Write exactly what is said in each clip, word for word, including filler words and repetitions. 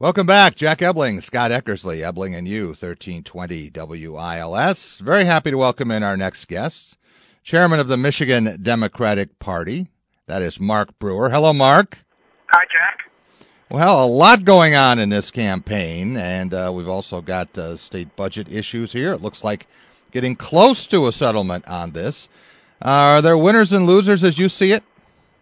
Welcome back. Jack Ebling, Scott Eckersley, Ebling and you, thirteen twenty W I L S. Very happy to welcome in our next guest, Chairman of the Michigan Democratic Party. That is Mark Brewer. Hello, Mark. Hi, Jack. Well, a lot going on in this campaign, and uh, we've also got uh, state budget issues here. It looks like getting close to a settlement on this. Uh, are there winners and losers as you see it?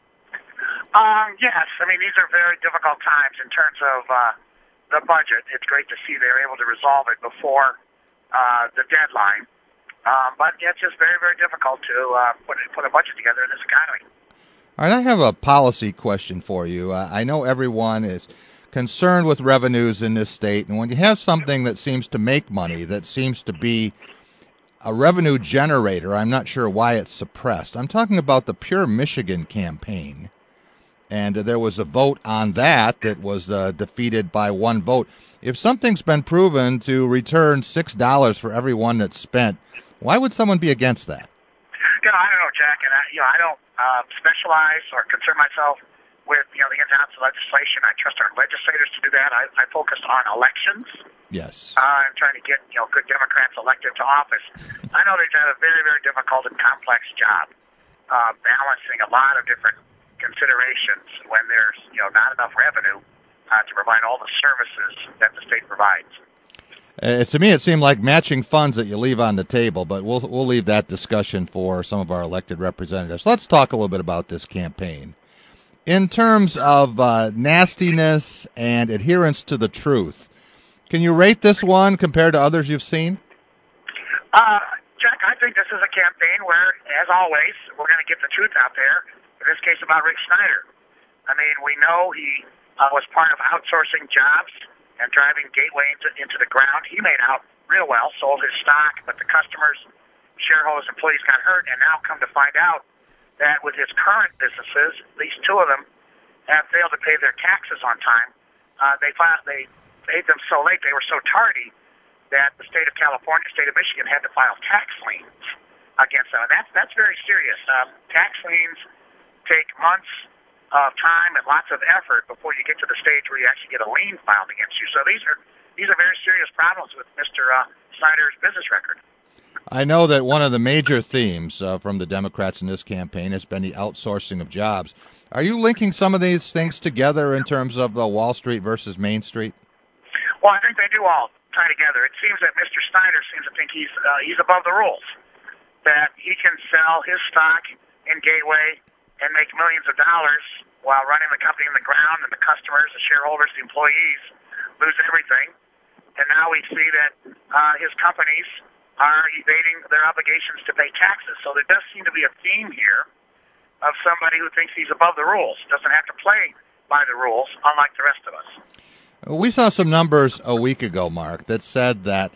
Um, yes. I mean, these are very difficult times in terms of uh, the budget. It's great to see they're able to resolve it before uh, the deadline. Um, but it's just very, very difficult to uh, put, put a budget together in this economy. All right, I have a policy question for you. Uh, I know everyone is concerned with revenues in this state, and when you have something that seems to make money, that seems to be a revenue generator, I'm not sure why it's suppressed. I'm talking about the Pure Michigan campaign, and uh, there was a vote on that that was uh, defeated by one vote. If something's been proven to return six dollars for every one that's spent, why would someone be against that? You know, I don't know, Jack, and I, you know, I don't uh, specialize or concern myself with, you know, the ins and outs of legislation. I trust our legislators to do that. I, I focus on elections. Yes. Uh, and trying to get, you know, good Democrats elected to office. I know they've done a very, very difficult and complex job uh, balancing a lot of different considerations when there's, you know, not enough revenue uh, to provide all the services that the state provides. Uh, to me, it seemed like matching funds that you leave on the table, but we'll we'll leave that discussion for some of our elected representatives. Let's talk a little bit about this campaign. In terms of uh, nastiness and adherence to the truth, can you rate this one compared to others you've seen? Uh, Jack, I think this is a campaign where, as always, we're going to get the truth out there, in this case about Rick Snyder. I mean, we know he uh, was part of outsourcing jobs and driving Gateway into, into the ground. He made out real well, sold his stock, but the customers, shareholders, employees got hurt, and now come to find out that with his current businesses, at least two of them have failed to pay their taxes on time. Uh, they filed, they paid them so late, they were so tardy, that the state of California, state of Michigan had to file tax liens against them. And that's, that's very serious. Um, tax liens take months of time and lots of effort before you get to the stage where you actually get a lien filed against you. So these are these are very serious problems with Mister Uh, Snyder's business record. I know that one of the major themes uh, from the Democrats in this campaign has been the outsourcing of jobs. Are you linking some of these things together in terms of uh, Wall Street versus Main Street? Well, I think they do all tie together. It seems that Mister Snyder seems to think he's uh, he's above the rules, that he can sell his stock in Gateway and make millions of dollars while running the company in the ground, and the customers, the shareholders, the employees lose everything. And now we see that uh, his companies are evading their obligations to pay taxes. So there does seem to be a theme here of somebody who thinks he's above the rules, doesn't have to play by the rules, unlike the rest of us. We saw some numbers a week ago, Mark, that said that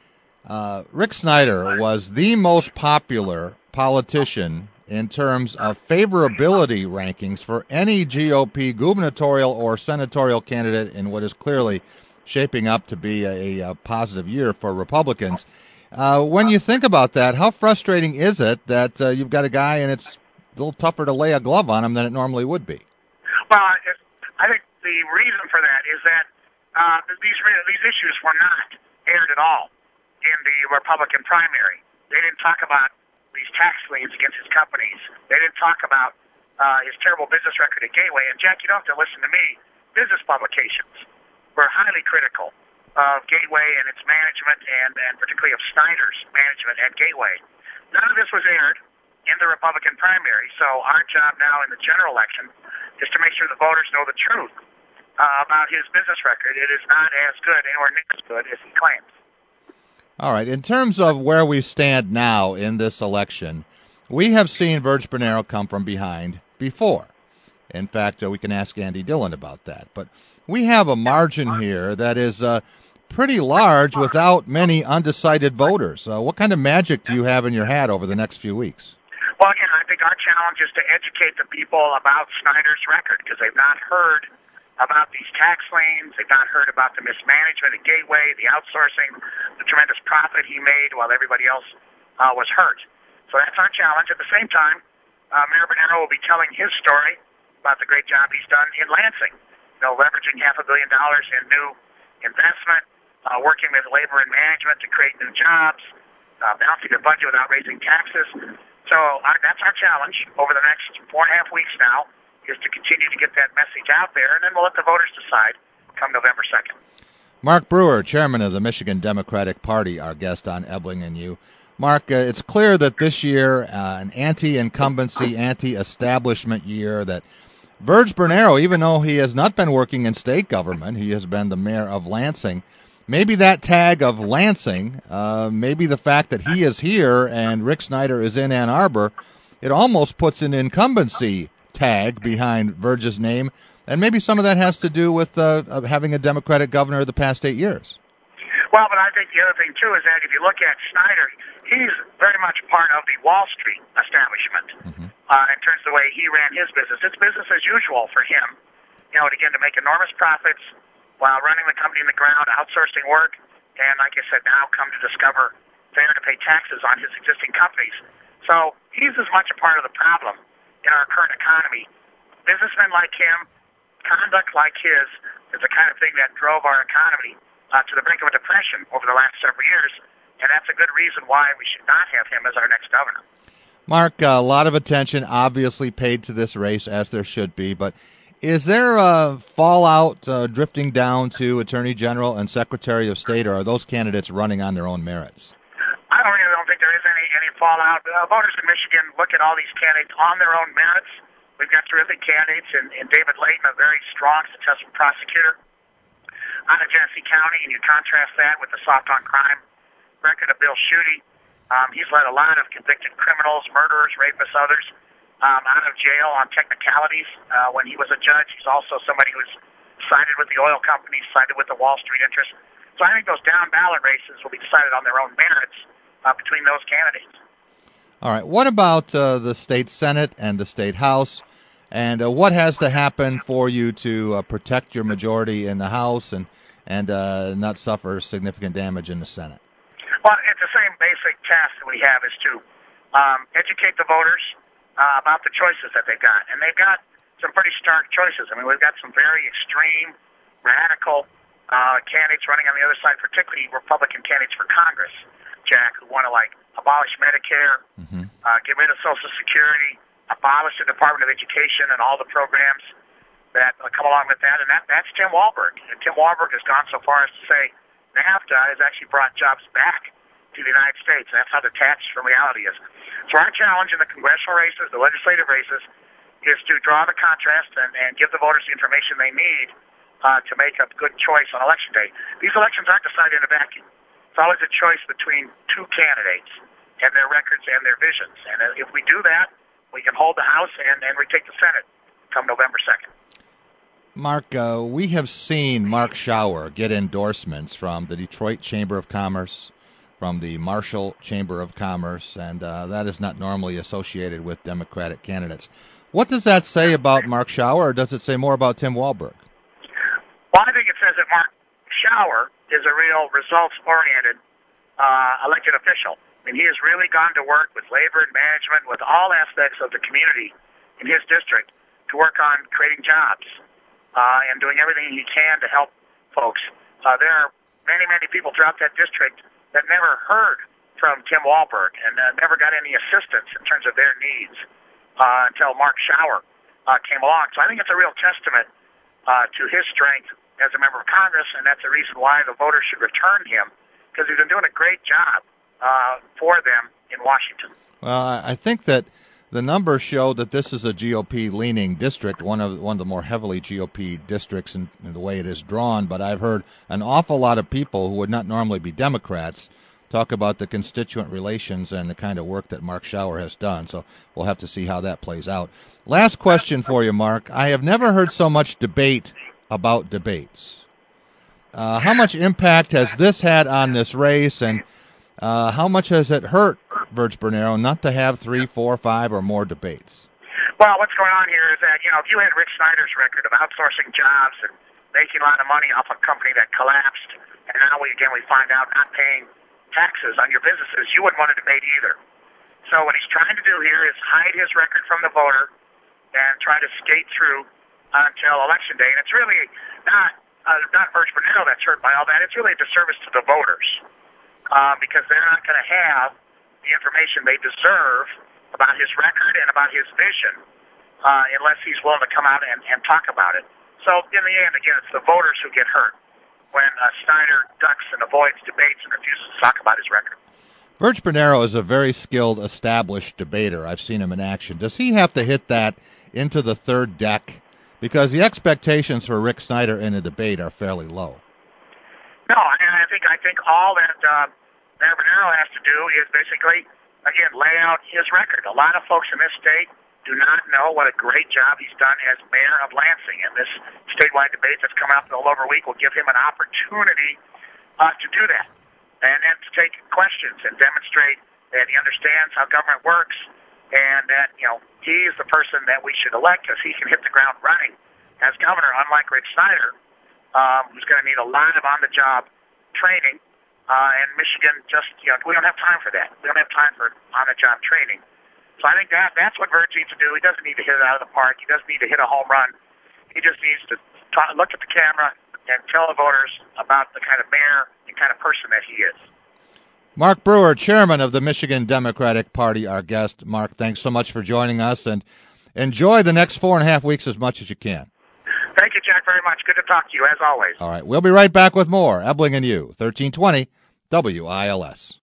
uh, Rick Snyder was the most popular politician in terms of favorability rankings for any G O P gubernatorial or senatorial candidate in what is clearly shaping up to be a, a positive year for Republicans. Uh, when you think about that, how frustrating is it that uh, you've got a guy and it's a little tougher to lay a glove on him than it normally would be? Well, I think the reason for that is that uh, these these issues were not aired at all in the Republican primary. They didn't talk about these tax liens against his companies. They didn't talk about uh, his terrible business record at Gateway. And, Jack, you don't have to listen to me. Business publications were highly critical of Gateway and its management, and, and particularly of Snyder's management at Gateway. None of this was aired in the Republican primary, so our job now in the general election is to make sure the voters know the truth uh, about his business record. It is not as good, or near as good, as he claims. All right. In terms of where we stand now in this election, we have seen Virg Bernero come from behind before. In fact, uh, we can ask Andy Dillon about that. But we have a margin here that is uh, pretty large without many undecided voters. Uh, what kind of magic do you have in your hat over the next few weeks? Well, again, I think our challenge is to educate the people about Snyder's record, because they've not heard about these tax liens. They've not heard about the mismanagement at Gateway, the outsourcing, the tremendous profit he made while everybody else uh, was hurt. So that's our challenge. At the same time, uh, Mayor Bernero will be telling his story about the great job he's done in Lansing. You you know, leveraging half a billion dollars in new investment, uh, working with labor and management to create new jobs, uh, balancing the budget without raising taxes. So our, that's our challenge over the next four and a half weeks now, is to continue to get that message out there, and then we'll let the voters decide come November second. Mark Brewer, chairman of the Michigan Democratic Party, our guest on Ebeling and You. Mark, uh, it's clear that this year, uh, an anti-incumbency, anti-establishment year, that Virg Bernero, even though he has not been working in state government, he has been the mayor of Lansing. Maybe that tag of Lansing, uh, maybe the fact that he is here and Rick Snyder is in Ann Arbor, it almost puts an incumbency tag behind Virg's name. And maybe some of that has to do with uh, having a Democratic governor the past eight years. Well, but I think the other thing, too, is that if you look at Snyder, he's very much part of the Wall Street establishment mm-hmm. uh, in terms of the way he ran his business. It's business as usual for him, you know, again, to make enormous profits while running the company in the ground, outsourcing work, and like I said, now come to discover failure to pay taxes on his existing companies. So he's as much a part of the problem in our current economy. Businessmen like him, conduct like his, is the kind of thing that drove our economy uh, to the brink of a depression over the last several years, and that's a good reason why we should not have him as our next governor. Mark, a lot of attention obviously paid to this race, as there should be, but is there a fallout uh, drifting down to Attorney General and Secretary of State, or are those candidates running on their own merits? I don't really don't think there is any, any fallout. Uh, voters in Michigan look at all these candidates on their own merits. We've got terrific candidates in, in David Layton, a very strong, successful prosecutor out of Genesee County, and you contrast that with the soft-on-crime record of Bill Schuette. Um, he's led a lot of convicted criminals, murderers, rapists, others, um, out of jail on technicalities uh, when he was a judge. He's also somebody who's sided with the oil companies, sided with the Wall Street interests. So I think those down-ballot races will be decided on their own merits uh, between those candidates. All right. What about uh, the state Senate and the state House? And uh, what has to happen for you to uh, protect your majority in the House and and uh, not suffer significant damage in the Senate? Well, it's the same basic task that we have, is to um, educate the voters uh, about the choices that they've got. And they've got some pretty stark choices. I mean, we've got some very extreme, radical uh, candidates running on the other side, particularly Republican candidates for Congress, Jack, who want to, like, abolish Medicare, mm-hmm. uh, get rid of Social Security, abolish the Department of Education and all the programs that uh, come along with that. And that, that's Tim Walberg. And Tim Walberg has gone so far as to say NAFTA has actually brought jobs back to the United States. And that's how detached from reality is. So our challenge in the congressional races, the legislative races, is to draw the contrast and, and give the voters the information they need uh, to make a good choice on Election Day. These elections aren't decided in a vacuum. It's always a choice between two candidates and their records and their visions. And if we do that, we can hold the House and, and retake the Senate come November second. Mark, uh, we have seen Mark Schauer get endorsements from the Detroit Chamber of Commerce, from the Marshall Chamber of Commerce, and uh, that is not normally associated with Democratic candidates. What does that say about Mark Schauer, or does it say more about Tim Walberg? Well, I think it says that Mark Schauer is a real results-oriented uh, elected official. I mean, he has really gone to work with labor and management, with all aspects of the community in his district to work on creating jobs uh, and doing everything he can to help folks. Uh, there are many, many people throughout that district that never heard from Tim Walberg and uh, never got any assistance in terms of their needs uh, until Mark Schauer uh, came along. So I think it's a real testament uh, to his strength as a member of Congress, and that's the reason why the voters should return him, because he's been doing a great job Uh, for them in Washington. Well, I think that the numbers show that this is a G O P-leaning district, one of one of the more heavily G O P districts in, in the way it is drawn. But I've heard an awful lot of people who would not normally be Democrats talk about the constituent relations and the kind of work that Mark Schauer has done. So we'll have to see how that plays out. Last question for you, Mark. I have never heard so much debate about debates. Uh, how much impact has this had on this race, and Uh, how much has it hurt Virg Bernero not to have three, four, five, or more debates? Well, what's going on here is that, you know, if you had Rick Snyder's record of outsourcing jobs and making a lot of money off a company that collapsed, and now we again we find out not paying taxes on your businesses, you wouldn't want to debate either. So what he's trying to do here is hide his record from the voter and try to skate through until Election Day. And it's really not uh, not Birch Bernardo that's hurt by all that. It's really a disservice to the voters uh, because they're not going to have the information they deserve about his record and about his vision uh, unless he's willing to come out and, and talk about it. So in the end, again, it's the voters who get hurt when uh, Snyder ducks and avoids debates and refuses to talk about his record. Birch Bernardo is a very skilled, established debater. I've seen him in action. Does he have to hit that into the third deck? Because the expectations for Rick Snyder in a debate are fairly low. No, and I think I think all that uh, Mayor Bernardo has to do is basically, again, lay out his record. A lot of folks in this state do not know what a great job he's done as mayor of Lansing. And this statewide debate that's coming up in a little over a week will give him an opportunity uh, to do that. And then to take questions and demonstrate that he understands how government works and that, you know, he is the person that we should elect because he can hit the ground running as governor, unlike Rick Snyder, um, who's going to need a lot of on-the-job training. Uh, and Michigan just, you know, we don't have time for that. We don't have time for on-the-job training. So I think that that's what Birch needs to do. He doesn't need to hit it out of the park. He doesn't need to hit a home run. He just needs to talk, look at the camera and tell the voters about the kind of mayor and kind of person that he is. Mark Brewer, chairman of the Michigan Democratic Party, our guest. Mark, thanks so much for joining us, and enjoy the next four and a half weeks as much as you can. Thank you, Jack, very much. Good to talk to you, as always. All right, we'll be right back with more Ebbling and You, thirteen twenty W I L S.